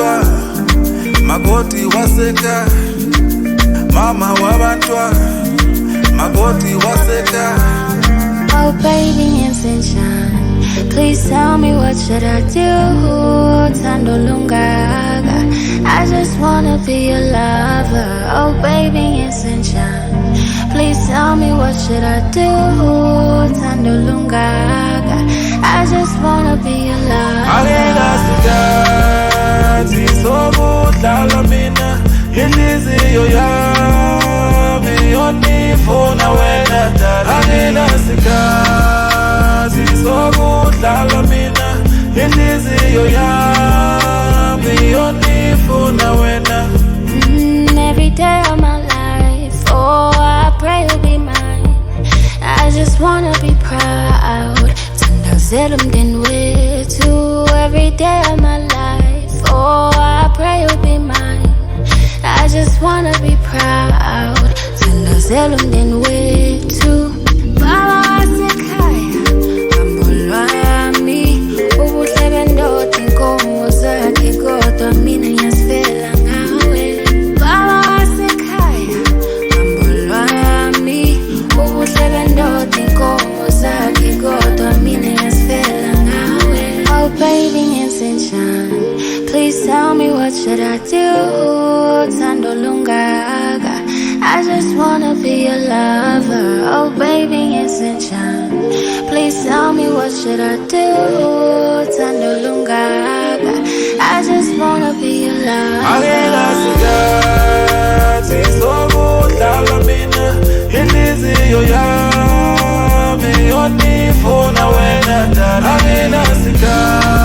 wabantwa makoti waseka, mama wabantwa makoti waseka. Oh baby and sunshine, please tell me what should I do? Tando lungaga, I just wanna be your lover. Oh baby and sunshine, please tell me what should I do? Tando lungaga, I just wanna be your lover. Angela sikhathi sokudlala mina, inhliziyo yami yonifuna wena dala. Angela sikhathi sokudlala mina, inhliziyo yami yonifuna wena. Every day of my life, oh I pray you'll be mine. I just wanna be proud. Umndeni wethu every day of my life. Oh, I pray you'll be mine. I just wanna be proud. Thandazela umndeni wethu. Baba wasekhaya, hambo lwami. Ubuhle bendoda inkomo zakhe, kodwa mina ngiyasifela ngawe. Baba wasekhaya, hambo lwami. Ubuhle bendoda inkomo zakhe, kodwa mina oh baby and sunshine, please tell me what should I do? Tando lungaga, I just wanna be your lover. Oh baby and sunshine, please tell me what should I do? Tando lungaga, I just wanna be your lover. Angela sikhathi sokudlala mina, inhliziyo yami yonifuna wena dala. Angela sikhathi